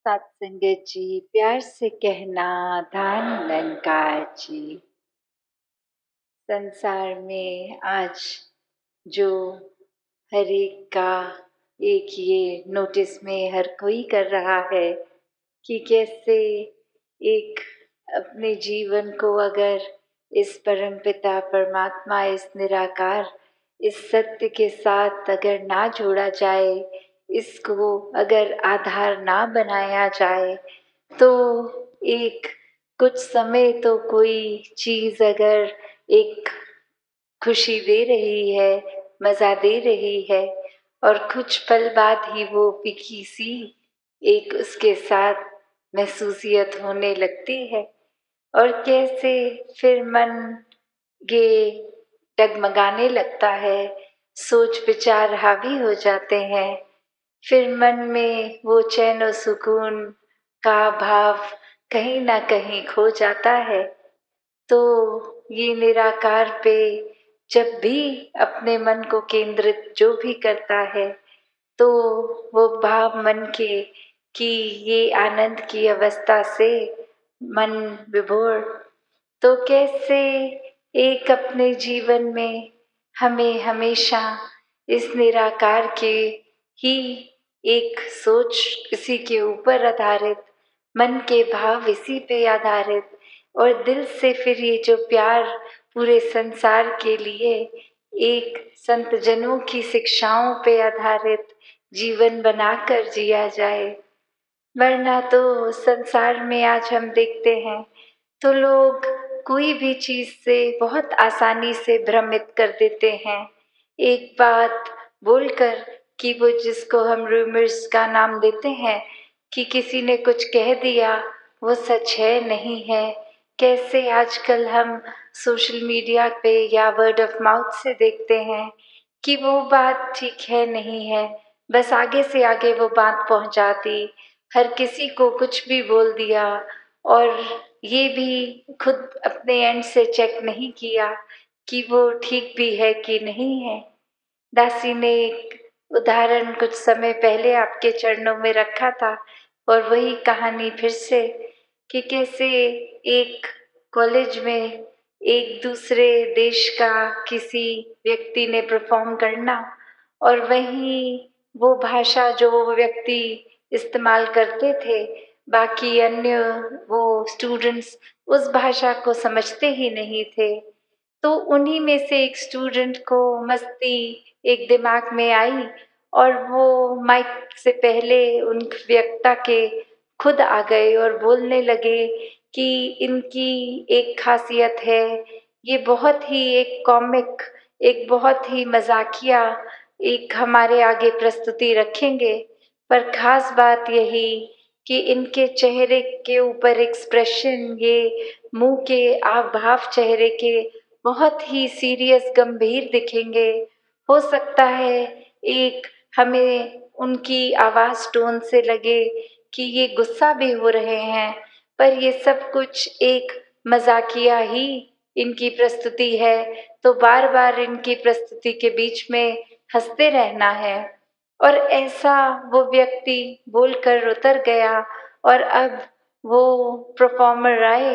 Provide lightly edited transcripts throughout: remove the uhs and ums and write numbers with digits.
सत्संगत जी, प्यार से कहना धन निरंकार जी। संसार में आज जो हर एक का एक ये नोटिस में हर कोई कर रहा है कि कैसे एक अपने जीवन को अगर इस परमपिता परमात्मा, इस निराकार, इस सत्य के साथ अगर ना जोड़ा जाए, इसको अगर आधार ना बनाया जाए, तो एक कुछ समय तो कोई चीज अगर एक खुशी दे रही है, मजा दे रही है, और कुछ पल बाद ही वो फीकी सी एक उसके साथ महसूसियत होने लगती है। और कैसे फिर मन ये डगमगाने लगता है, सोच विचार हावी हो जाते हैं, फिर मन में वो चैन और सुकून का भाव कहीं ना कहीं खो जाता है। तो ये निराकार पे जब भी अपने मन को केंद्रित जो भी करता है, तो वो भाव मन के कि ये आनंद की अवस्था से मन विभोर, तो कैसे एक अपने जीवन में हमें हमेशा इस निराकार के ही एक सोच, इसी के ऊपर आधारित, मन के भाव इसी पे आधारित, और दिल से फिर ये जो प्यार पूरे संसार के लिए एक संत जनों की शिक्षाओं पे आधारित जीवन बनाकर जिया जाए। वरना तो संसार में आज हम देखते हैं तो लोग कोई भी चीज से बहुत आसानी से भ्रमित कर देते हैं, एक बात बोलकर कि वो जिसको हम रूमर्स का नाम देते हैं कि किसी ने कुछ कह दिया वो सच है नहीं है। कैसे आजकल हम सोशल मीडिया पे या वर्ड ऑफ माउथ से देखते हैं कि वो बात ठीक है नहीं है, बस आगे से आगे वो बात पहुंचा दी, हर किसी को कुछ भी बोल दिया, और ये भी खुद अपने एंड से चेक नहीं किया कि वो ठीक भी है कि नहीं है। दासी ने एक उदाहरण कुछ समय पहले आपके चरणों में रखा था, और वही कहानी फिर से कि कैसे एक कॉलेज में एक दूसरे देश का किसी व्यक्ति ने परफॉर्म करना, और वहीं वो भाषा जो वो व्यक्ति इस्तेमाल करते थे, बाकी अन्य वो स्टूडेंट्स उस भाषा को समझते ही नहीं थे। तो उन्हीं में से एक स्टूडेंट को मस्ती एक दिमाग में आई, और वो माइक से पहले उन वक्ता के खुद आ गए और बोलने लगे कि इनकी एक खासियत है, ये बहुत ही एक कॉमिक, एक बहुत ही मजाकिया एक हमारे आगे प्रस्तुति रखेंगे, पर खास बात यही कि इनके चेहरे के ऊपर एक्सप्रेशन, ये मुंह के हाव भाव चेहरे के बहुत ही सीरियस गंभीर दिखेंगे। हो सकता है एक हमें उनकी आवाज टोन से लगे कि ये गुस्सा भी हो रहे हैं, पर ये सब कुछ एक मजाकिया ही इनकी प्रस्तुति है, तो बार बार इनकी प्रस्तुति के बीच में हंसते रहना है। और ऐसा वो व्यक्ति बोलकर उतर गया, और अब वो परफॉर्मर आए,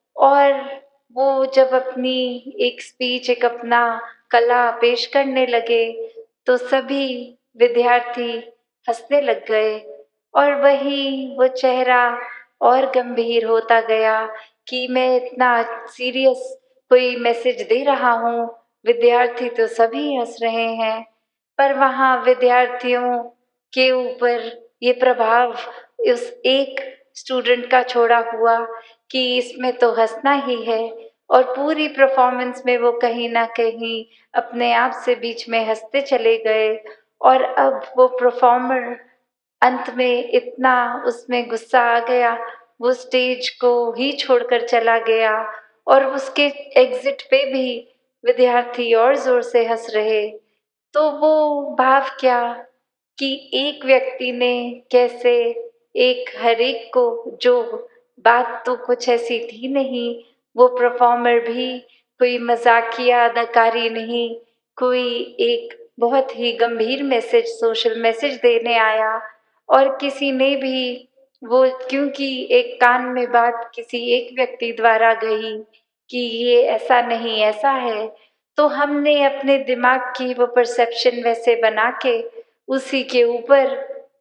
और वो जब अपनी एक स्पीच, एक अपना कला पेश करने लगे, तो सभी विद्यार्थी हंसने लग गए, और वही वो चेहरा और गंभीर होता गया कि मैं इतना सीरियस कोई मैसेज दे रहा हूँ, विद्यार्थी तो सभी हंस रहे हैं, पर वहाँ विद्यार्थियों के ऊपर ये प्रभाव उस एक स्टूडेंट का छोड़ा हुआ कि इसमें तो हंसना ही है, और पूरी परफॉर्मेंस में वो कहीं ना कहीं अपने आप से बीच में हंसते चले गए। और अब वो परफॉर्मर अंत में इतना उसमें गुस्सा आ गया, वो स्टेज को ही छोड़कर चला गया, और उसके एग्जिट पे भी विद्यार्थी और जोर से हंस रहे। तो वो भाव क्या कि एक व्यक्ति ने कैसे एक हर एक को, जो बात तो कुछ ऐसी थी नहीं, वो परफॉर्मर भी कोई मजाकिया अदाकारी नहीं, कोई एक बहुत ही गंभीर मैसेज, सोशल मैसेज देने आया, और किसी ने भी वो क्योंकि एक कान में बात किसी एक व्यक्ति द्वारा गई कि ये ऐसा नहीं ऐसा है, तो हमने अपने दिमाग की वो परसेप्शन वैसे बना के उसी के ऊपर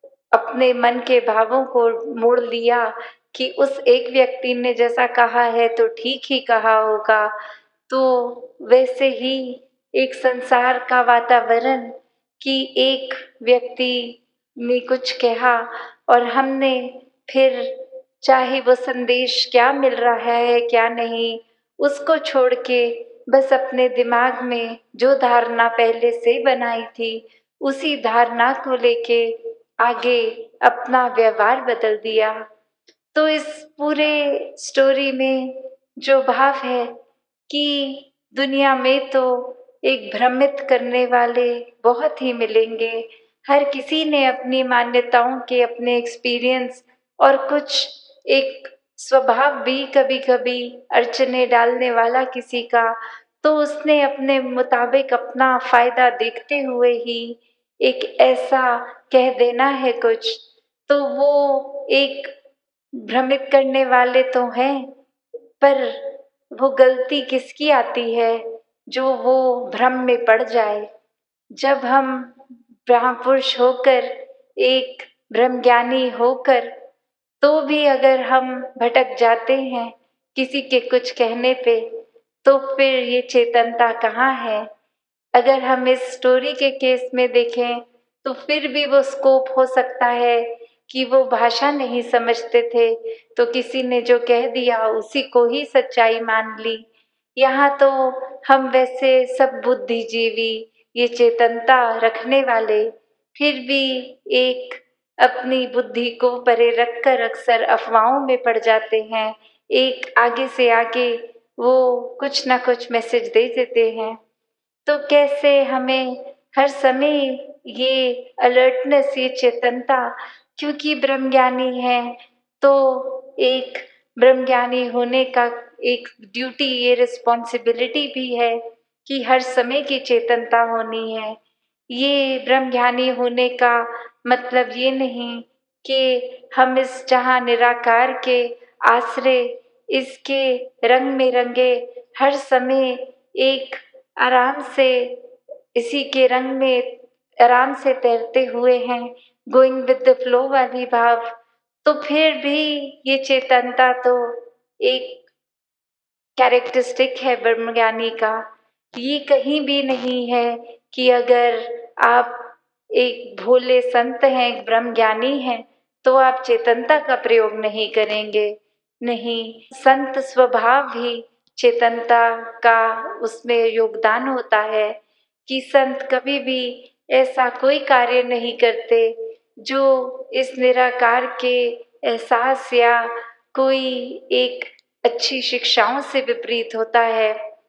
अपने मन के भावों को मोड़ लिया कि उस एक व्यक्ति ने जैसा कहा है तो ठीक ही कहा होगा। तो वैसे ही एक संसार का वातावरण कि एक व्यक्ति ने कुछ कहा और हमने फिर चाहे वो संदेश क्या मिल रहा है क्या नहीं, उसको छोड़ के बस अपने दिमाग में जो धारणा पहले से बनाई थी उसी धारणा को लेके आगे अपना व्यवहार बदल दिया। तो इस पूरे स्टोरी में जो भाव है कि दुनिया में तो एक भ्रमित करने वाले बहुत ही मिलेंगे। हर किसी ने अपनी मान्यताओं के अपने एक्सपीरियंस और कुछ एक स्वभाव भी कभी-कभी अड़चने डालने वाला किसी का, तो उसने अपने मुताबिक अपना फ़ायदा देखते हुए ही एक ऐसा कह देना है कुछ, तो वो एक भ्रमित करने वाले तो हैं, पर वो गलती किसकी आती है जो वो भ्रम में पड़ जाए। जब हम महापुरुष होकर, एक ब्रह्मज्ञानी होकर, तो भी अगर हम भटक जाते हैं किसी के कुछ कहने पे, तो फिर ये चेतनता कहाँ है? अगर हम इस स्टोरी के केस में देखें तो फिर भी वो स्कोप हो सकता है कि वो भाषा नहीं समझते थे, तो किसी ने जो कह दिया उसी को ही सच्चाई मान ली। यहाँ तो हम वैसे सब बुद्धिजीवी, ये चेतनता रखने वाले, फिर भी एक अपनी बुद्धि को परे रखकर अक्सर अफवाहों में पड़ जाते हैं। एक आगे से आगे वो कुछ ना कुछ मैसेज दे देते हैं। तो कैसे हमें हर समय ये अलर्टनेस, ये चेतनता, क्योंकि ब्रह्मज्ञानी है, तो एक ब्रह्मज्ञानी होने का एक ड्यूटी, ये रिस्पॉन्सिबिलिटी भी है कि हर समय की चेतनता होनी है। ये ब्रह्मज्ञानी होने का मतलब ये नहीं कि हम इस जहाँ निराकार के आश्रय, इसके रंग में रंगे हर समय एक आराम से इसी के रंग में आराम से तैरते हुए हैं, गोइंग विद द फ्लो वाली भाव। तो फिर भी ये चेतनता तो एक कैरेक्टरिस्टिक है ब्रह्मज्ञानी का। ये कहीं भी नहीं है कि अगर आप एक भोले संत हैं, एक ब्रह्मज्ञानी हैं, तो आप चेतनता का प्रयोग नहीं करेंगे। नहीं, संत स्वभाव ही चेतनता का उसमें योगदान होता है कि संत कभी भी ऐसा कोई कार्य नहीं करते जो इस निराकार के एहसास या कोई एक अच्छी शिक्षाओं से विपरीत होता है।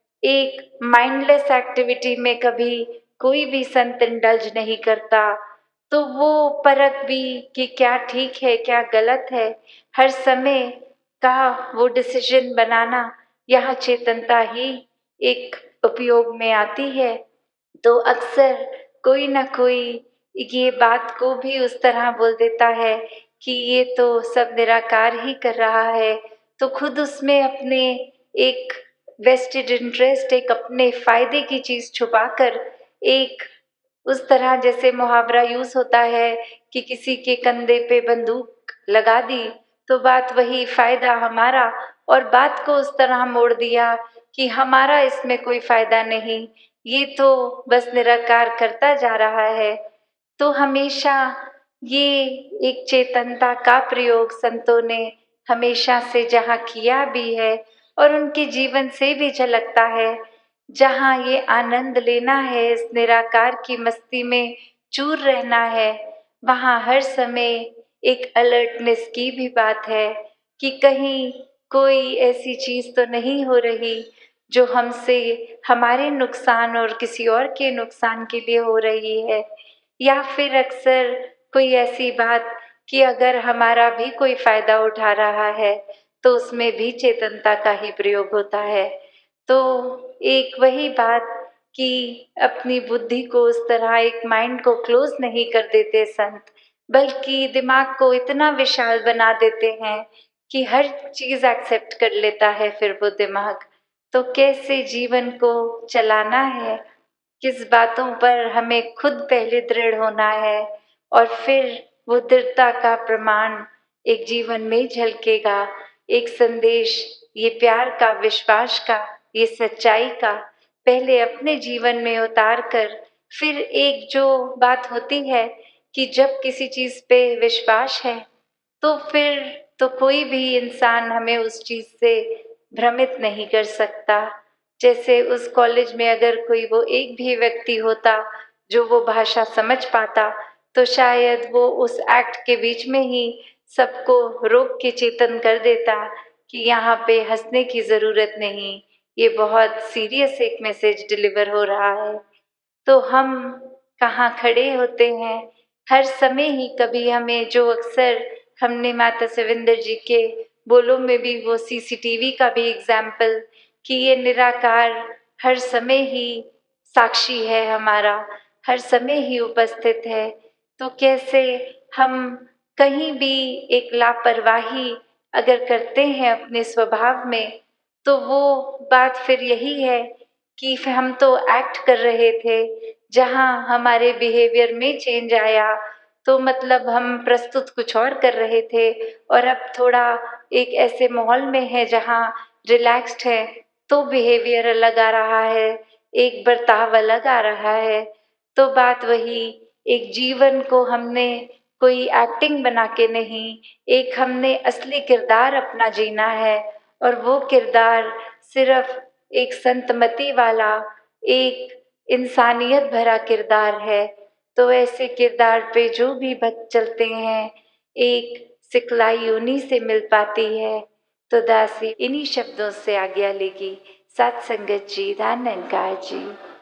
एक माइंडलेस एक्टिविटी में कभी कोई भी संत इंडल्ज नहीं करता, तो वो परख भी कि क्या ठीक है क्या गलत है, हर समय का वो डिसीजन बनाना, यहाँ चेतनता ही एक उपयोग में आती है। तो अक्सर कोई ना कोई ये बात को भी उस तरह बोल देता है कि ये तो सब निराकार ही कर रहा है, तो खुद उसमें अपने एक वेस्टेड इंटरेस्ट, एक अपने फायदे की चीज छुपाकर एक उस तरह जैसे मुहावरा यूज होता है कि किसी के कंधे पे बंदूक लगा दी, तो बात वही फायदा हमारा, और बात को उस तरह मोड़ दिया कि हमारा इसमें कोई फायदा नहीं, ये तो बस निराकार करता जा रहा है। तो हमेशा ये एक चेतनता का प्रयोग संतों ने हमेशा से जहाँ किया भी है और उनके जीवन से भी झलकता है। जहाँ ये आनंद लेना है, इस निराकार की मस्ती में चूर रहना है, वहाँ हर समय एक अलर्टनेस की भी बात है कि कहीं कोई ऐसी चीज तो नहीं हो रही जो हमसे हमारे नुकसान और किसी और के नुकसान के लिए हो रही है, या फिर अक्सर कोई ऐसी बात कि अगर हमारा भी कोई फायदा उठा रहा है तो उसमें भी चेतनता का ही प्रयोग होता है। तो एक वही बात कि अपनी बुद्धि को उस तरह एक माइंड को क्लोज नहीं कर देते संत, बल्कि दिमाग को इतना विशाल बना देते हैं कि हर चीज़ एक्सेप्ट कर लेता है फिर वो दिमाग। तो कैसे जीवन को चलाना है, किस बातों पर हमें खुद पहले दृढ़ होना है और फिर वो दृढ़ता का प्रमाण एक जीवन में झलकेगा। एक संदेश ये प्यार का, विश्वास का, ये सच्चाई का पहले अपने जीवन में उतार कर फिर एक जो बात होती है कि जब किसी चीज़ पे विश्वास है तो फिर तो कोई भी इंसान हमें उस चीज़ से भ्रमित नहीं कर सकता। जैसे उस कॉलेज में अगर कोई वो एक भी व्यक्ति होता जो वो भाषा समझ पाता, तो शायद वो उस एक्ट के बीच में ही सबको रोक के चेतन कर देता कि यहाँ पे हँसने की ज़रूरत नहीं, ये बहुत सीरियस एक मैसेज डिलीवर हो रहा है। तो हम कहाँ खड़े होते हैं, हर समय ही कभी हमें जो अक्सर हमने माता सविंदर जी के बोलों में भी वो सीसीटीवी का भी एग्जाम्पल कि ये निराकार हर समय ही साक्षी है हमारा, हर समय ही उपस्थित है। तो कैसे हम कहीं भी एक लापरवाही अगर करते हैं अपने स्वभाव में, तो वो बात फिर यही है कि हम तो एक्ट कर रहे थे, जहाँ हमारे बिहेवियर में चेंज आया तो मतलब हम प्रस्तुत कुछ और कर रहे थे और अब थोड़ा एक ऐसे माहौल में है जहाँ रिलैक्स्ड है तो बिहेवियर अलग आ रहा है, एक बर्ताव अलग आ रहा है। तो बात वही, एक जीवन को हमने कोई एक्टिंग बना के नहीं, एक हमने असली किरदार अपना जीना है और वो किरदार सिर्फ एक संतमति वाला, एक इंसानियत भरा किरदार है। तो ऐसे किरदार पे जो भी भक्त चलते हैं, एक सिखलाई उन्हीं से मिल पाती है। तो दासी इन्हीं शब्दों से आज्ञा लेगी। सत संगत जी, धन निरंकार जी।